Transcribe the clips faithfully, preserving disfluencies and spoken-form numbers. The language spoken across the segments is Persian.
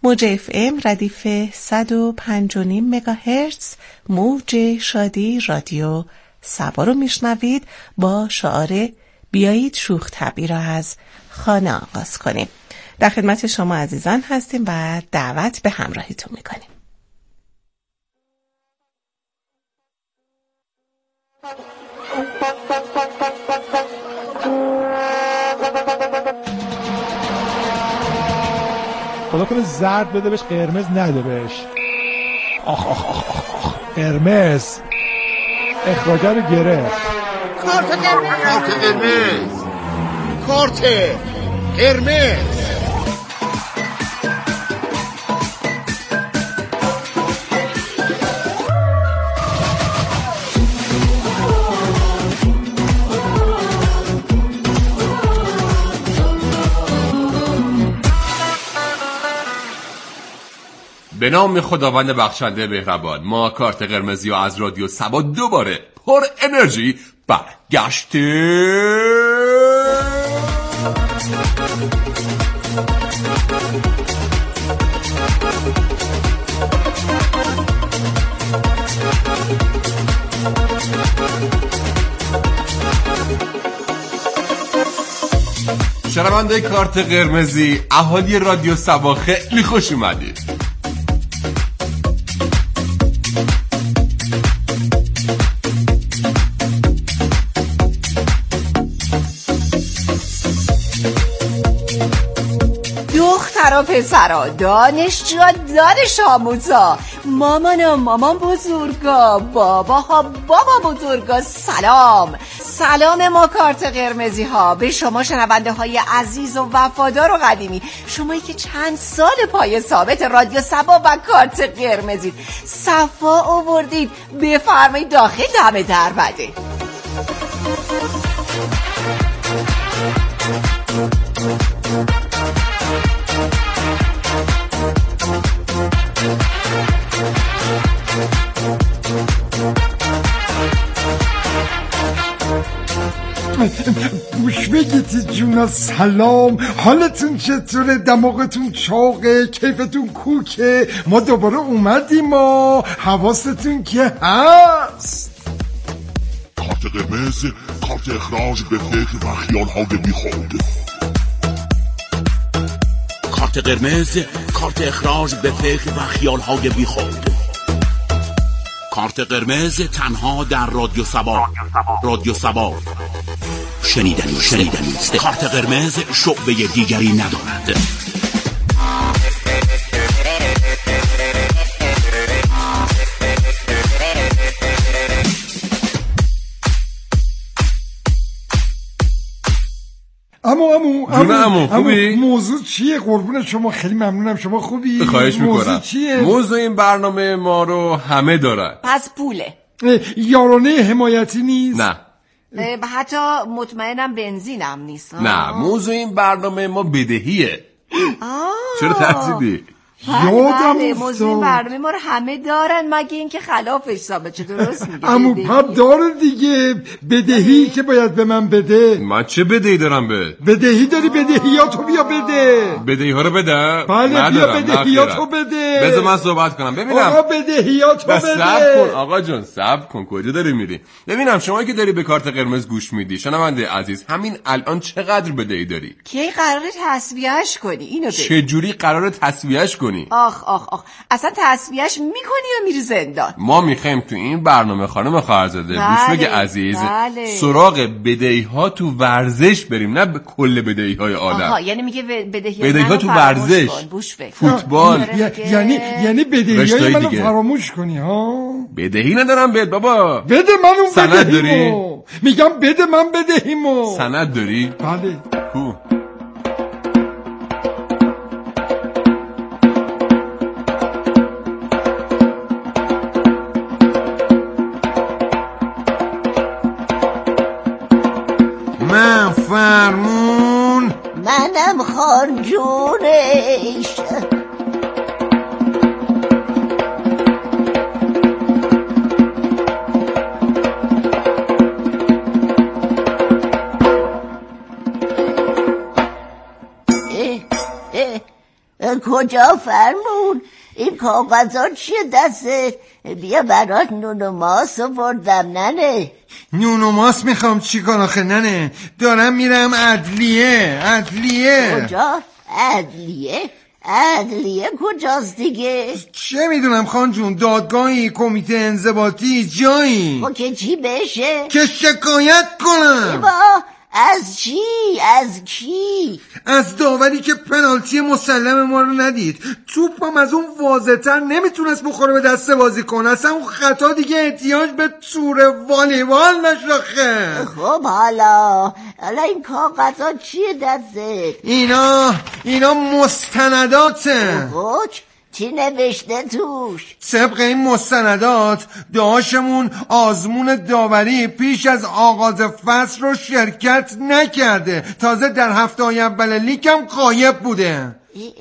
موج اف ام ردیف صد و پنج و نیم مگاهرتز موج شادی رادیو سبا رو میشنوید. با شعار بیایید شوخ طبعی را از خانه آغاز کنیم. در خدمت شما عزیزان هستیم و دعوت به همراهیتون میکنیم. خدا کنه زرد بده بهش، قرمز نده بهش. آخ آخ آخ آخ قرمز اخراجه رو گرفت. کارت قرمز کارت قرمز کارت قرمز. به نام خداوند بخشنده مهربان، ما کارت قرمزی و از رادیو سبا دوباره پر انرژی برگشته. شنونده کارت قرمزی، اهالی رادیو سبا خیلی خوش اومدید. دخترا پسرا، دانشجوها دانش آموزا، مامانا مامان بزرگا، باباها بابا بزرگا، سلام سلام. ما کارت قرمزی ها به شما شنونده های عزیز و وفادار و قدیمی، شمایی که چند سال پای ثابت رادیو سبا و کارت قرمزید. صفا آوردید، بفرمایید داخل، دم در بده. گوش بگید جونا، سلام، حالتون چطوره؟ دماغتون چاقه؟ کیفتون کوکه؟ ما دوباره اومدیم، ما حواستون که هست. کارت قرمز، کارت اخراج به فکر و خیال‌های بیخود. کارت قرمز، کارت اخراج به فکر و خیال‌های بیخود. کارت قرمز تنها در رادیو سبا. رادیو سبا شنیدنی شنیدنی است. کارت قرمز شعبه دیگری ندارد. امو امو امو امو خوبی؟ موضوع چیه؟ قربون شما، خیلی ممنونم. شما خوبی؟ خواهش میکنم. موضوع چیه؟ موضوع این برنامه ما رو همه دارن. پس پوله؟ یارانه حمایتی نیست؟ نه. حتی مطمئنم بنزینم نیست. نه، موضوع این برنامه ما بدهیه. چرا ترسیدی؟ یادم بله، موضوع این افتاد. برنامه ما رو همه دارن مگه اینکه خلافش ثابت شه. درست میگه. امو پپ داره دیگه، بدهی که باید به من بده. من چه بدهی دارم به؟ بدهی داری، بدهیاتو بیا بده. بدهی ها رو بده؟ بله بیا بدهیاتو بده. بذار من صحبت کنم. ببینم آقا بدهیاتو بده. صبر کن آقا جان، صبر کن. کجا داری میری؟ ببینم شما که داری به کارت قرمز گوش میدی، شنونده عزیز، همین الان چقدر بدهی داری؟ کی قراره تسویهش کنی اینو؟ چه جوری قراره تسویهش کنی؟ آخ آخ آخ اصلا تسویهش میکنی یا میری زندان؟ ما میخوایم تو این برنامه خانم خواهرزاده بله، گوش بگه عزیز، بله. سراغ بدهی ها تو ورزش بریم، نه به کل بدهی های آدم. آها، یعنی میگه بدهی بدهی ها تو ورزش، فوتبال، یعنی یعنی بدهی های منو فراموش کنی ها؟ بدهی ندارم بهت بابا. بده من اون سند بدهیمو. میگم بده من بدهیمو. سند داری؟ بله. کو من فرمون، منم خانجونش. کجا فرمون؟ این کاغذها چیه دستت؟ بیا برات نون و ماست آوردم ننه. نون و ماست میخوام چیکار آخه ننه؟ دارم میرم عدلیه. عدلیه کجا؟ عدلیه؟ عدلیه کجاست دیگه؟ چه میدونم خان جون، دادگاهی، کمیته انضباطی، جایی. خب که چی بشه؟ که شکایت کنم. با از چی؟ از کی؟ از داوری که پنالتی مسلم ما رو ندید. توپم از اون واضح‌تر نمیتونست بخوره به دست بازیکن. اصلا اون خطا دیگه احتیاج به تور والیبال نشاخه. خب حالا حالا این کاغذها چیه دستت؟ اینا اینا مستنداته. خب چی نوشته توش؟ طبق این مستندات داشمون آزمون داوری پیش از آغاز فصل رو شرکت نکرده. تازه در هفته های اول لیگ هم غایب بوده.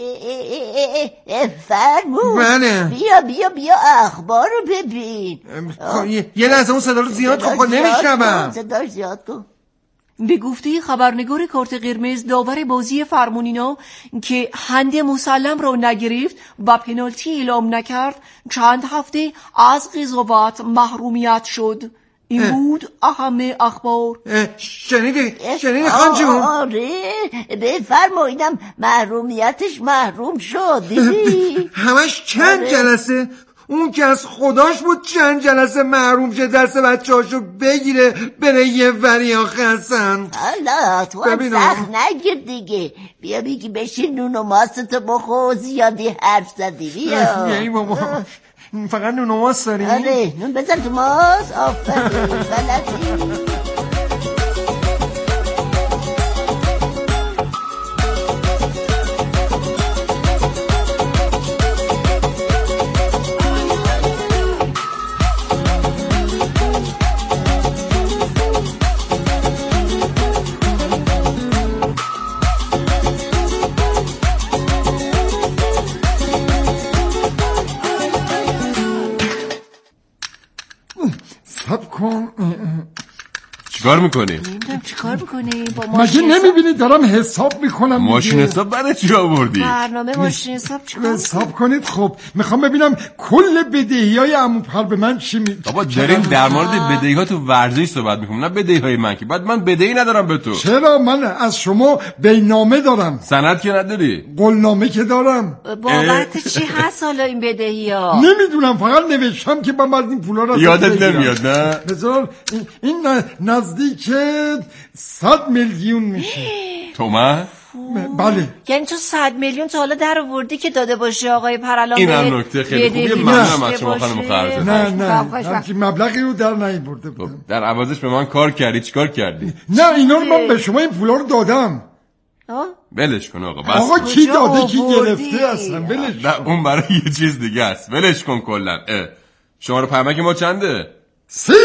فرمون بله. بیا بیا بیا اخبار رو ببین. یه لحظه اون صدا رو زیاد کن. خب نمیشنوم. صداش زیاد کن. به گفته خبرنگار کارت قرمز، داور بازی فرمونینا که هند مسلم را نگرفت و پنالتی اعلام نکرد چند هفته از قضاوت محرومیت شد. این بود اهم اخبار. شنیدی؟ شنیدی خان جون؟ آره بفرماییدم محرومیتش محروم شد. دیدی؟ همش چند آره. جلسه؟ اون که از خداش بود چند جلسه محروم شه دست بچه هاشو بگیره بره یه وری آخه هستن. حالا تو هم سخت نگیر دیگه. بیا بگی بشین نون و ماستو بخور، زیادی حرف زدی. بیا ای بابا فقط نون و ماست داری؟ آره نون بزن تو ماست. آفرین بلدی. سب کن. چیکار میکنی؟ نمیدونم چیکار میکنی با ماشین. مگه نمیبینی دارم حساب میکنم؟ ماشین حساب برای چی آوردی؟ برنامه ماشین حساب چیکار؟ حساب کنید. خب میخوام ببینم کل بدهی های عمو پر به من چی می بابا داریم در مورد بدهی ها تو ورزش صحبت میکنم، نه بدهی های من که. بعد من بدهی ندارم به تو. چرا؟ من از شما بینامه دارم. سند که نداری؟ قولنامه که دارم. بابت چی هست حالا این بدهی ها؟ نمیدونم، فقط نوشتم که من بعد این پولا رو یادت نمیاد نه؟ بذار این نزدیک صد میلیون میشه. تومن؟ بله. یعنی تو صد میلیون تا حالا در آوردی که داده باشی آقای پرلان؟ این هم نکته خیلی خوبیه. ممنونم از شما خانم خرزه. نه نه همچین مبلغی رو در نیاورده بودم. در عوضش به من کار کردی. چیکار کردی؟ نه اینا رو من به شما این پولا رو دادم. ولش کن آقا. بس آقا کی داده کی گرفته اصلا؟ ولش کن. اون برای یه چیز دیگه است. ولش کن کلا. شما رو پرمک ما چنده؟ سی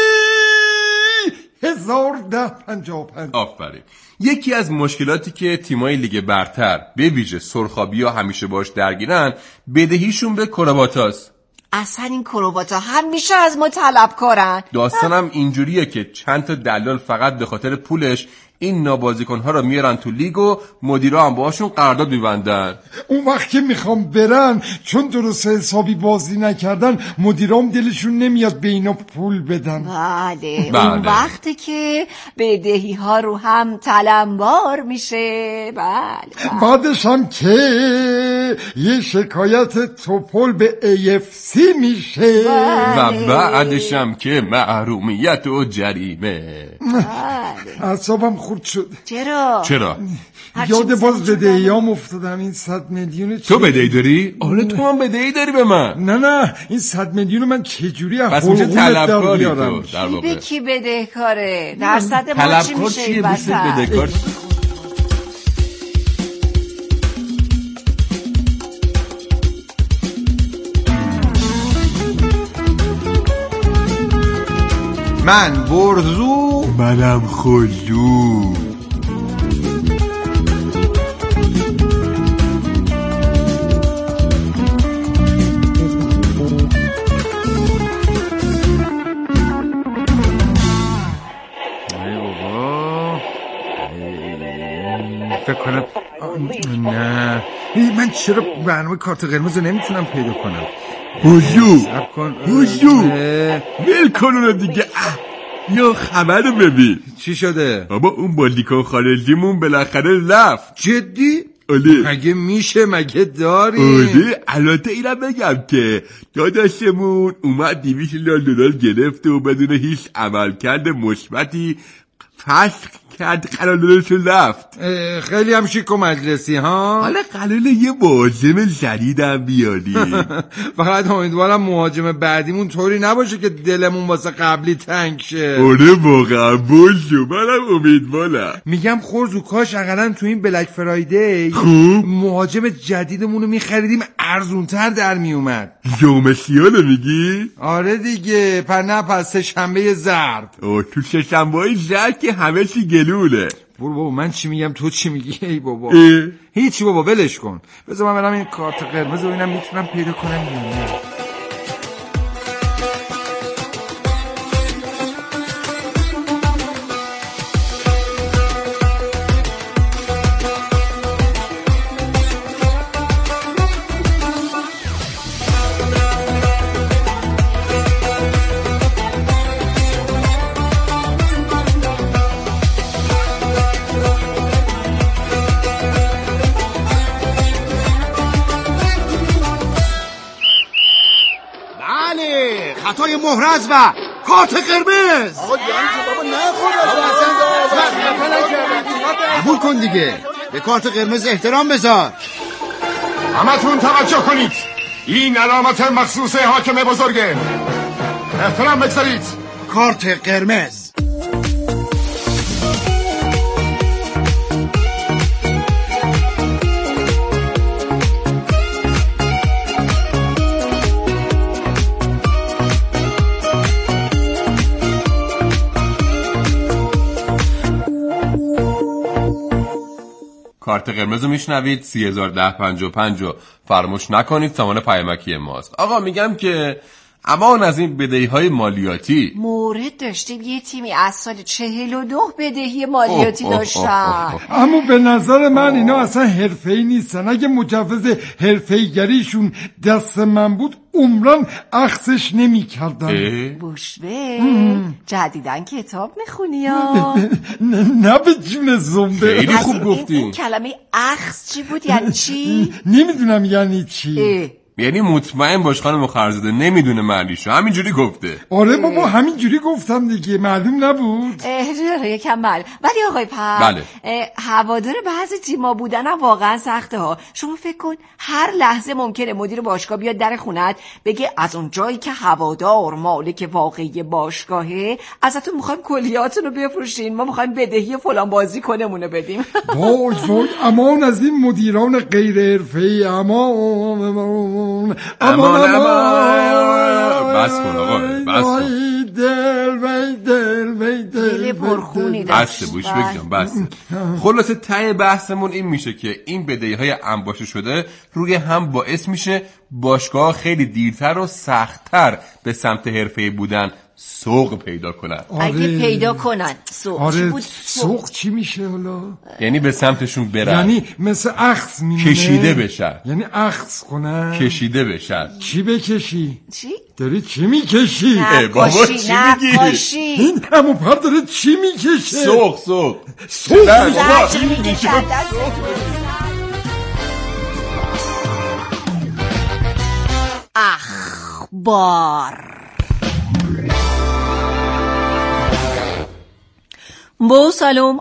هزار ده پنجاه و پنج. آفرین. یکی از مشکلاتی که تیمای لیگ برتر به ویژه سرخابی‌ها همیشه باش درگیرن بدهیشون به کرواتاست. اصلا این کرواتا همیشه از ما طلبکارن. داستانم اینجوریه که چند تا دلال فقط به خاطر پولش این نابازیکن‌ها رو میارن تو لیگ و مدیرا هم باهاشون قرارداد می‌بندن. اون وقت که میخوام برن چون درست حسابی بازی نکردن مدیرام دلشون نمیاد به اینا پول بدن. بله, بله. اون وقتی که بدهی ها رو هم تلمبار میشه. بله, بله. بعدش هم که یه شکایت توپل به ای اف سی میشه. بله. و بعدش هم که محرومیت و جریمه. بله. اعصابم خورد شد. چرا؟ چرا؟ یاد باز بدهیام افتادم. این صد میلیون تو بدهی داری؟ آره تو هم بدهی داری به من. نه نه این صد میلیون من چجوری از حقوقت در بیارم؟ در واقع کی به کی بدهکاره؟ درصد ما چی میشه این وسط؟ بدهکار من برزو، منم خلو. فکر کنم نه من چرا برنامه کارت قرمز رو نمیتونم پیدا کنم؟ حضور صبر کن حضور ول کن اونو دیگه. یا خبر رو ببین. چی شده؟ بابا اون بالیکن خارجیمون بالاخره رفت. جدی؟ آله. مگه میشه؟ مگه داری؟ آله. البته اینم بگم که داداشمون اومد دیویس میلیون دلار گرفت و بدون هیچ عملکرد مثبتی فسخ کرد قراردادش رو رفت. خیلی هم شیک و مجلسی ها. حالا قراره یه مهاجم جدیدم بیاری. فقط امیدوارم مهاجم بعدیمون طوری نباشه که دلمون واسه قبلی تنگ شه. آره واقعا باشو، منم امیدوارم. میگم خورزو کاش اقلا تو این بلک فرایدی خوب مهاجم جدیدمون رو میخریدیم ارزونتر در میومد. جومسیانو میگی؟ آره دیگه، پر نه پس سه شنبه ضرب. اوه تو سه شنبه های ضرب که همه چی گلوله. برو بابا، من چی میگم تو چی میگی؟ ای بابا اه. هیچی بابا، ولش کن. بذار من برم این کارت قرمز رو ببینم میتونم پیدا کنم یا نه. خطای محرز و کارت قرمز. آقا یعنی که بابا نخور قبول کن دیگه، به کارت قرمز احترام بذار. همتون توجه کنید، این علامت مخصوص حاکم بزرگه. احترام بگذارید. کارت قرمز. کارت قرمز رو میشنوید. سی هزار ده پنجاه و پنج رو فراموش نکنید، سامان پیامکی ماست. آقا میگم که امان از این بدهی های مالیاتی. مورد داشتیم یه تیمی از سال چهل و دو بدهی مالیاتی داشتن. اما به نظر من اینا اصلا حرفه‌ای نیستن. اگه مجوز حرفه‌ایگریشون دست من بود عمران اخذش نمی کردن. بوشوه جدیدن کتاب میخونی یا؟ نه به جون زنبه. خیلی خوب گفتی. این کلمه اخذ چی بود؟ یعنی چی؟ نمیدونم یعنی چی. یعنی مطمئن باش خانم خرزاده نمیدونه معنیشو، همینجوری گفته. آره بابا همینجوری گفتم دیگه، معلوم نبود. اه یکم معلوم. ولی آقای پر بله. هوادار بعضی تیما بودن هم واقعا سخته ها. شما فکر کن هر لحظه ممکنه مدیر باشگاه بیاد در خونت بگه از اون جایی که هوادار مالک واقعی باشگاهه ازتون میخوایم کلیاتون رو بفروشین، ما میخوایم بدهی فلان بازی کنمونه بدیم. وای وای امان از این مدیران غیر حرفه‌ای. امان امان امان امان. بس کن آقا، بس کن. دل وی دل وی دل پرخونی داشت. بسته بوش بگم بسته. خلاصه ته بحثمون این میشه که این بدهی های انباشته شده روی هم باعث میشه باشگاه خیلی دیرتر و سختتر به سمت حرفه‌ای بودن سوق پیدا کنن. آره. اگه پیدا کنن سوق آره. چی بود؟ سوق چی میشه حالا؟ یعنی به سمتشون برن، یعنی مثل اخذ میمونه، کشیده بشن. یعنی اخذ کنن، کشیده بشن. چی بکشی؟ چی؟ داری چی میکشی؟ نقاشی چی نقاشی. این همون پر داره چی میکشه؟ سوق سوق سوق زجر میکشن. اخبار. با سلام.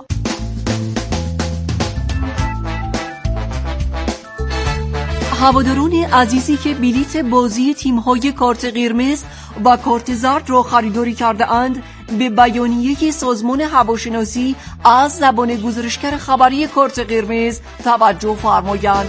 هواداران عزیزی که بلیت بازی تیم‌های کارت قرمز و کارت زرد را خریداری کرده اند به بیانیه سازمان هواشناسی از زبان گزارشگر خبری کارت قرمز توجه فرمایند.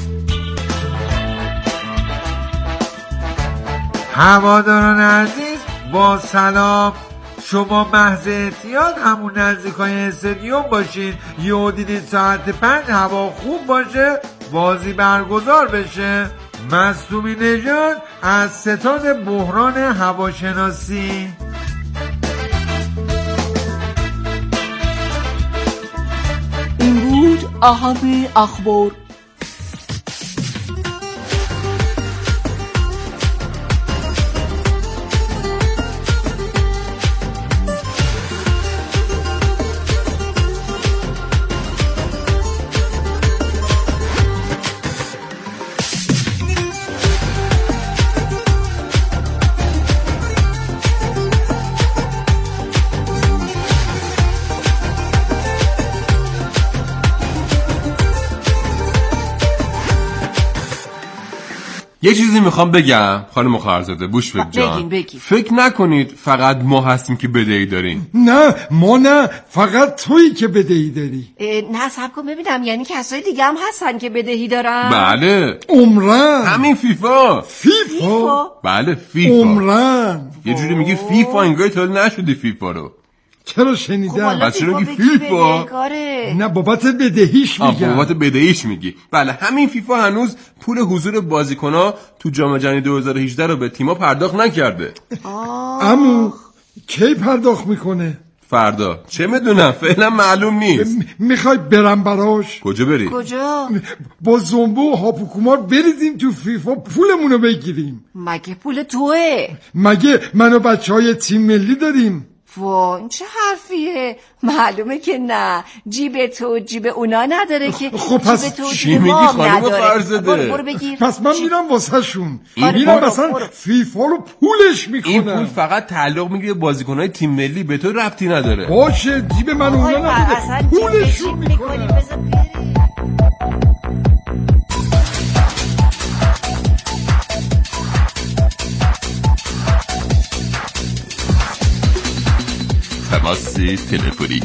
هواداران عزیز با سلام. شما محض احتیاط همون نزدیکای استادیوم باشین. یه دیدید ساعت پنج هوا خوب باشه بازی برگزار بشه. مصدومی نژاد از ستاد بحران هواشناسی. این بود اهم اخبار. یه چیزی میخوام بگم خانم خواهرزاده بوشفک جان. بگین بگین. فکر نکنید فقط ما هستیم که بدهی داریم. نه ما نه، فقط تویی که بدهی داری. نه صبر کن ببینم، یعنی کسای دیگه هم هستن که بدهی دارن؟ بله عمرن. همین فیفا. فیفا؟ بله فیفا. عمرن. یه جوری میگی فیفا انگار تو نشدی فیفا رو. چرا شنیدم؟ بس چرا میگی فیفا؟ نه بابت بدهیش میگم. آه بابت بدهیش میگی. بله همین فیفا هنوز پول حضور بازیکن‌ها تو جام جهانی دو هزار و هجده رو به تیم‌ها پرداخت نکرده. عمو کی پرداخت میکنه؟ فردا. چه میدونم فعلا معلوم نیست. میخوای برم براش؟ کجا بری؟ کجا؟ با زنبو و هاپوکومار بریزیم تو فیفا پولمونو بگیریم. مگه پول توه؟ مگه من و بچه های تیم ملی داریم؟ وا این چه حرفیه؟ معلومه که نه، جیب تو جیب اونا نداره که. خب پس جیب تو چی جیب میگی ما خانم نداره. فرزاده؟ برو برو بگیر. پس من میرم واسه شون آره، میرم برو، مثلا برو. فیفا رو پولش میکنم. این پول فقط تعلق میگیره بازیکن‌های تیم ملی، به تو ربطی نداره. باشه جیب من اونا نداره، پولشون میکنم. تماس تلفنی.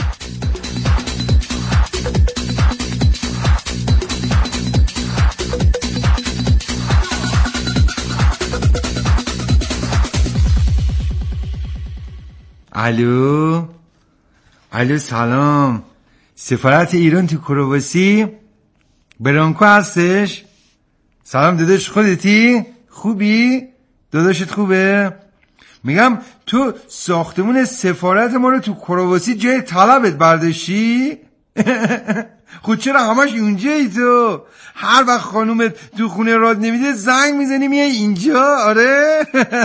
الو الو سلام، سفارت ایران تو کرواسی؟ برانکو هستش؟ سلام داداش، خودتی؟ خوبی؟ داداشت خوبه؟ میگم تو ساختمون سفارت ما رو تو کرواسی جای طلبت برداشتی؟ خود چرا همش اونجایی تو؟ هر وقت خانومت تو خونه راد نمیده زنگ میزنی میای اینجا؟ آره؟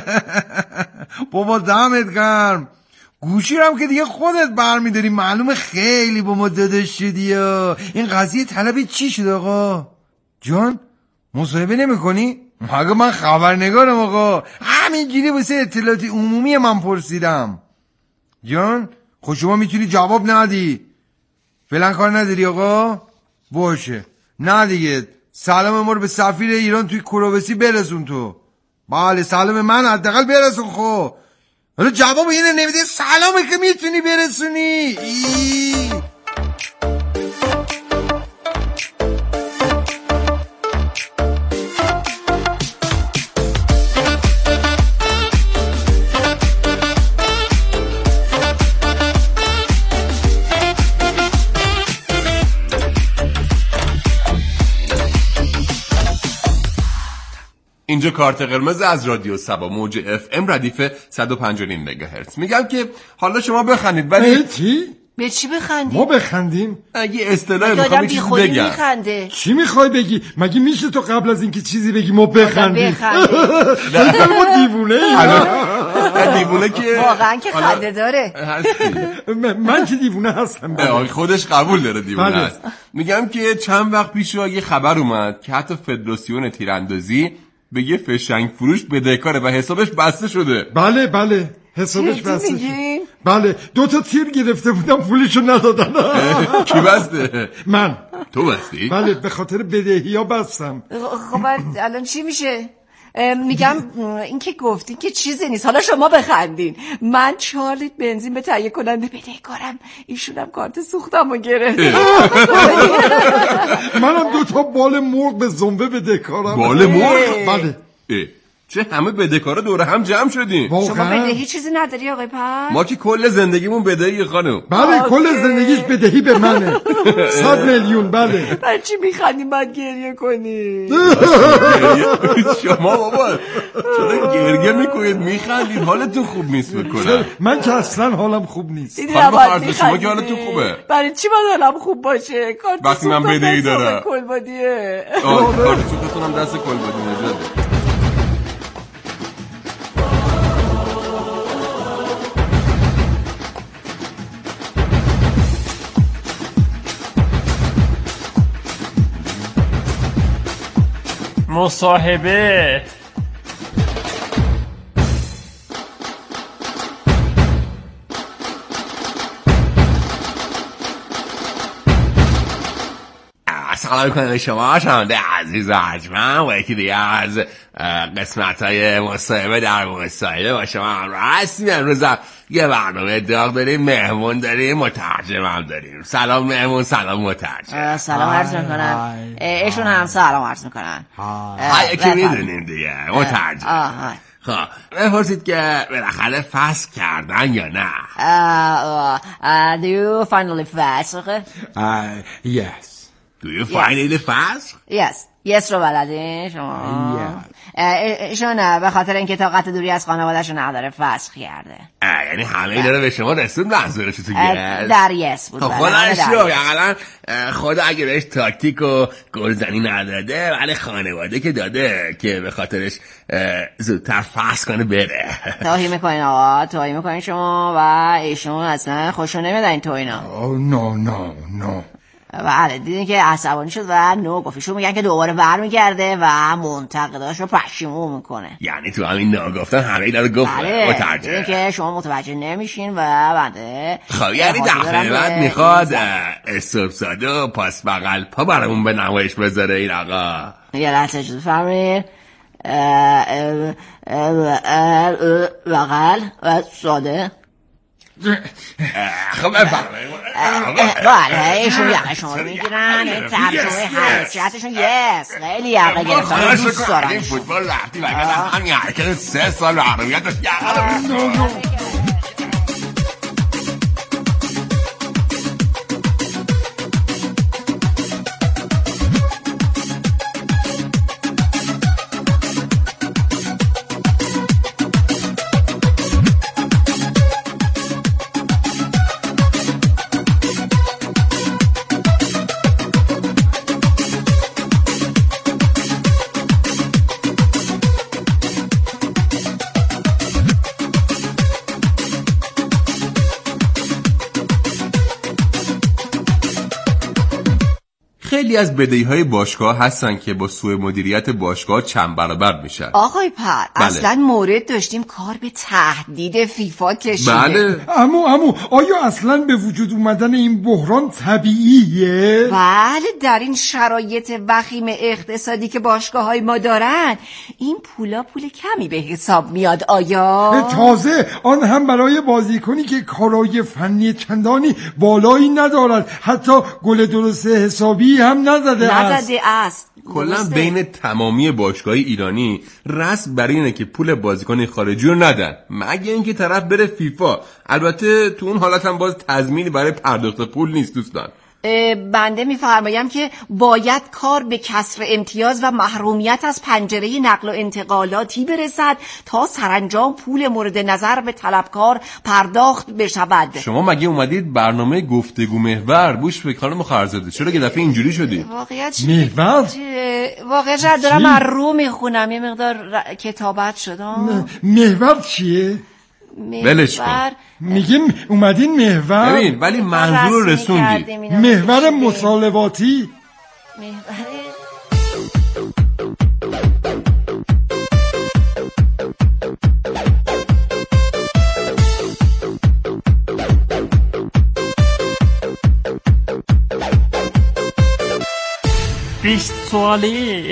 بابا دمت گرم. گوشی رو هم که دیگه خودت برمیداری، معلومه خیلی با ما داداش شدی. این قضیه طلب چی شد آقا جان؟ مصاحبه نمی کنی؟ مگه من خبرنگارم آقا؟ همینجوری واسه اطلاعات عمومی من پرسیدم جان. خود شما میتونی جواب ندی، فعلا کار نداری آقا؟ باشه نه دیگه، سلام ما رو به سفیر ایران توی کرواسی برسون تو. بله سلام من حداقل برسون. خب حالا جواب اینه نمیده، سلامه که میتونی برسونی. ای. اینجا کارت قرمز از رادیو سبا موج اف ام ردیف صد و پنج و نیم مگاهرتز. میگم که حالا شما بخندید ولی چی؟ به چی بخندیم؟ ما بخندیم؟ اگه اصطلاحی میخوام چیزی بگم. میخنده. چی میخوای بگی؟ مگه میشه تو قبل از اینکه چیزی بگی ما بخندیم؟ بخنده. ما دیوونه ایم. دیوونه که واقعا که خنده داره. من که دیوونه هستم. خودش قبول داره دیوونه است. میگم که چند وقت پیش یه خبر اومد که حتی فدراسیون تیراندازی به یه فشنگ فروش بدهکاره و حسابش بسته شده. بله بله حسابش بسته شده. بله دو تا تیر گرفته بودم پولشو ندادن. کی بسته؟ من. تو بستی؟ بله به خاطر بدهی ها بستم. خب الان چی میشه؟ میگم این که گفتی که چیزی نیست، حالا شما بخندین. من چهار لیتر بنزین به تهیه کننده بدهکارم، ایشونم کارت سوختمو گرفت. منم دو تا بال مرغ به زنبه بدهکارم. بال مرغ؟ بله. چه همه بدهکارا دور هم جمع شدیم. شما بدهی چیزی نداری آقای پر؟ ما که کل زندگیمون بدهی خانم. بله کل زندگیش بدهی به منه. صد میلیون. بله. من چی میخندیم باید گریه کنی؟ شما بابا چرا گریه میکنید میخندید؟ حالتون خوب نیست بکنم. من که اصلا حالم خوب نیست. خانم فرض شما که حالتون خوبه. برای چی من حالم خوب باشه؟ وقتی من بدهی دارم. کلبادیه. آه کارت سوختونم دست کلبادی نجاته. مصاحبه. سلام میکنم به شما شنونده عزیز و ارجمند و یکی دیگه از قسمت های مصاحبه در مصاحبه با شما همراه هستیم. امروز یه برنامه داغ داریم، مهمون داریم، مترجم هم داریم. سلام مهمون، سلام مترجم. سلام عرض میکنن. ایشون هم سلام عرض میکنن. های که میدونیم دیگه مترجم. خب بپرسید که بالاخره فسخ کردن یا نه؟ uh, uh, Do you finally فسخ؟ uh, Yes. Do you finally فسخ؟ Yes. Yes رو بلدین شما؟ Yeah. ایشون به خاطر اینکه طاقت دوری از خانواده‌شو نداره فسخ کرده. یعنی همه اینا رو به شما رسون منظورش تو گیره؟ در یس بود. خودش رو اقلا خدا اگه بهش تاکتیک و گلزنی نداده ولی خانواده که داده که به خاطرش زودتر فسخ کنه بره. توهین میکنین آقا، توهین میکنین شما و ایشون اصلا خوشو نمیاد این توهینا. نه نه نه بله دیدین که عصبانی شد و نو گفتیشون میگن که دوباره برمیگرده و منتقداش رو پشیمون میکنه. یعنی تو همین ناگفتن همه اینا رو گفت مترجم. دیدین که شما متوجه نمیشین و بنده خب یعنی دفعه بعد میخواد استوبساده و پاس بغل پا برامون به نمایش بذاره این آقا. یه لحظه اجازه فرمایید. بغل و ساده خب بفرمایید. بله ایشون یقه شما رو میگیرن ترجمه حرکتشون یس خیلی یقه گرفتن دوست دارن. این فوتبال رفتی وگرنه همین حرکت سه سال محرومیتش یقه رو خیلی از بدهی‌های باشگاه هستن که با سوء مدیریت باشگاه چند برابر میشن. آقای پر بله. اصلا مورد داشتیم کار به تهدید فیفا کشیده. بله. امو امو آیا اصلا به وجود اومدن این بحران طبیعیه؟ بله در این شرایط وخیم اقتصادی که باشگاه‌های ما دارن این پولا پول کمی به حساب میاد. آیا تازه آن هم برای بازیکنی که کارای فنی چندانی بالایی ندارد، حتی گل درست حسابی هم نزده است. نزده است. کلا بین تمامی باشگاه‌های ایرانی رسم برای اینه که پول بازیکن خارجی رو ندن مگه اینکه طرف بره فیفا. البته تو اون حالت هم باز تضمینی برای پرداخت پول نیست دوستان. بنده میفرمایم که باید کار به کسر امتیاز و محرومیت از پنجره نقل و انتقالاتی برسد تا سرانجام پول مورد نظر به طلبکار پرداخت بشود. شما مگه اومدید برنامه گفتگو محور بوش به خانم خرزاده، چرا که دفعه اینجوری شدید؟ واقعیت محور؟ واقعیت دارم من رو میخونم یه مقدار ر... کتابت شدم. محور چیه؟ ولش کن. میگیم اومدین محور؟ ببین ولی منظور رو رسوندی. محور مصالحاتی. بیست سوالی.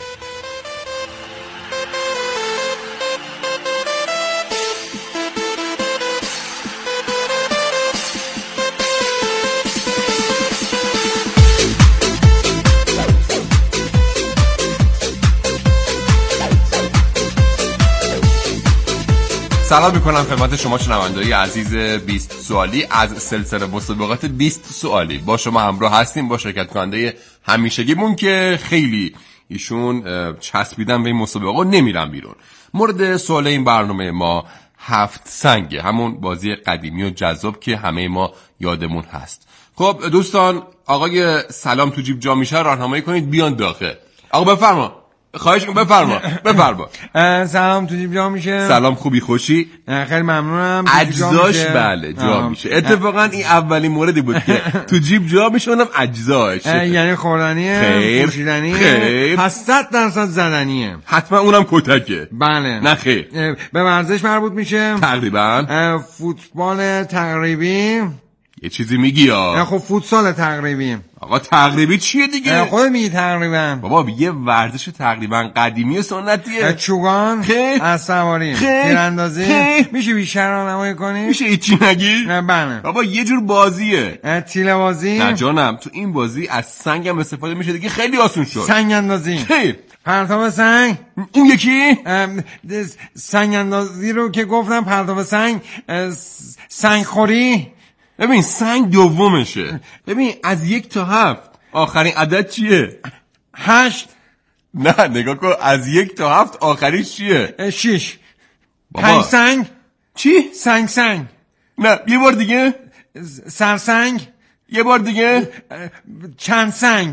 سلام میکنم خدمت شما شنونده‌های عزیز بیست سوالی از سلسله مسابقات بیست سوالی. با شما همراه هستیم با شرکت کننده همیشگیمون که خیلی ایشون چسبیدن به این مسابقه و نمیرن بیرون. مورد سوال این برنامه ما هفت سنگه، همون بازی قدیمی و جذاب که همه ما یادمون هست. خب دوستان، آقای سلام تو جیب جا میشه راهنمایی کنید بیان داخل. آقا بفرما. خواهش کنم بفرما بفرما. سلام تو جیب جا میشه. سلام خوبی خوشی؟ خیلی ممنونم. اجزاش بله جا میشه. اتفاقا این اولین موردی بود که تو جیب جا میشه، اونم اجزاش. یعنی خوردنیه، پوشیدنیه، پس صد درصد زدنیه. حتما اونم کتکه. بله. نه خیر. به ورزش مربوط میشه؟ تقریبا. فوتبال تقریبی. یه چیزی میگی یا؟ خب فوتسال تقریبی. آقا تقریبی چیه دیگه؟ خود میگی تقریبا. بابا یه ورزش تقریبا قدیمی و سنتیه. چوگان، اسواری، تیراندازی. میشه بیشتر راهنمایی کنی؟ میشه هیچی نگی؟ نه بله. بابا یه جور بازیه. تیله بازی؟ نه جانم، تو این بازی از سنگ هم استفاده میشه دیگه، خیلی آسون شد. سنگ اندازی. خیر. پرتاب سنگ. اون یکی؟ سنگ اندازی رو که گفتم، پرتاب سنگ. سنگ خوری. ببین سنگ دومشه. ببین از یک تا هفت آخرین عدد چیه؟ هشت. نه نگاه کن، از یک تا هفت آخریش چیه؟ شیش. پنج سنگ. چی؟ سنگ سنگ. نه یه بار دیگه. سرسنگ. یه بار دیگه. چند سنگ.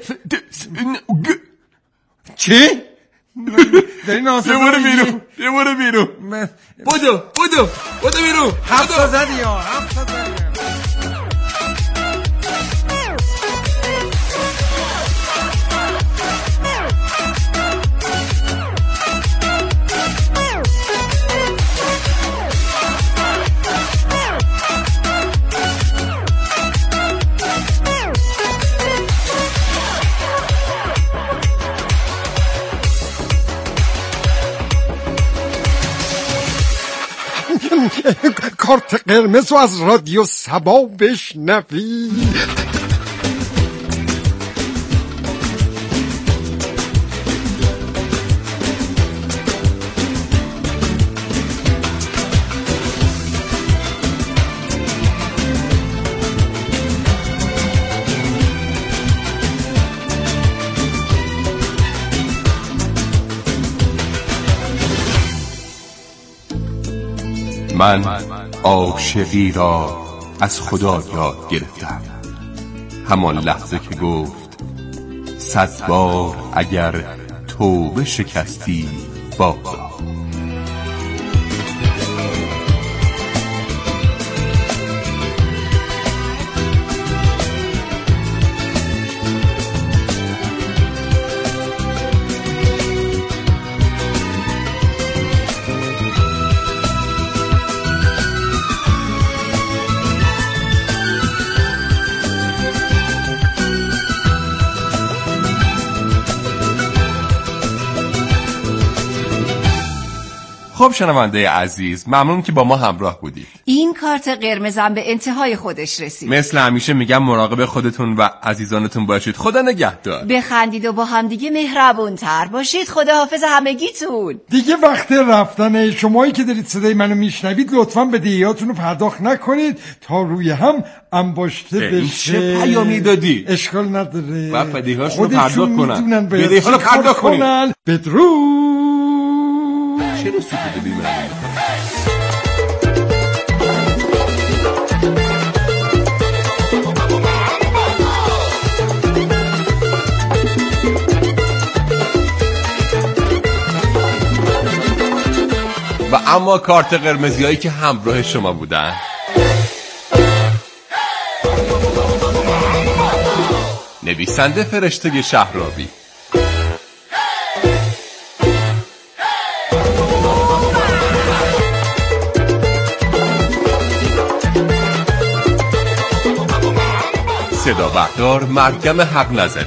چی؟ داری ناسازه یه بار بیرون یه بار بیرون بودو بودو بودو بیرون. هفت تا زدی یا هفت تا زدی. کارت قرمز رو از رادیو سبا بشنوی. من عاشقی را از خدا یاد گرفتم، همان لحظه که گفت صد بار اگر توبه شکستی بازآ. خب شنونده عزیز، ممنون که با ما همراه بودید. این کارت قرمزم به انتهای خودش رسید. مثل همیشه میگم مراقب خودتون و عزیزانتون باشید. خدا نگهدار. بخندید و با هم دیگه مهربون تر باشید. خداحافظ همگیتون. دیگه وقت رفتنه. شمایی که دارید صدای منو میشنوید لطفاً بدهیاتون رو پرداخت نکنید تا روی هم انباشته بشه. چه پیامی دادی؟ اشکال نداره. و بدهیاشون رو پرداخت کنن. بدهیاشون رو پرداخت کنن. بدرود. چرا سکوت بی معنی؟ و اما کارت قرمزی هایی که همراه شما بودن. نویسنده فرشته شهرابی، صدا بردار مریم حق نظری،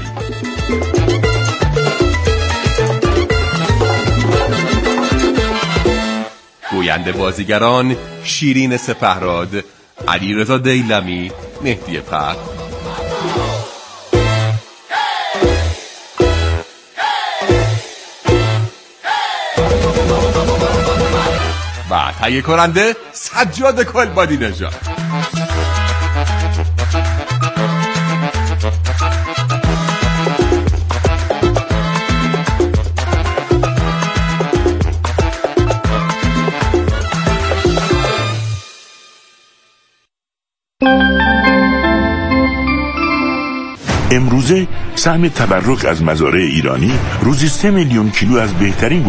گوینده بازیگران شیرین سپهراد، علیرضا دیلمی، مهدی پر. و تهیه کننده سجاد کلبادی نژاد. امروزه سهم تبرک از مزارع ایرانی روزی سه میلیون کیلو از بهترین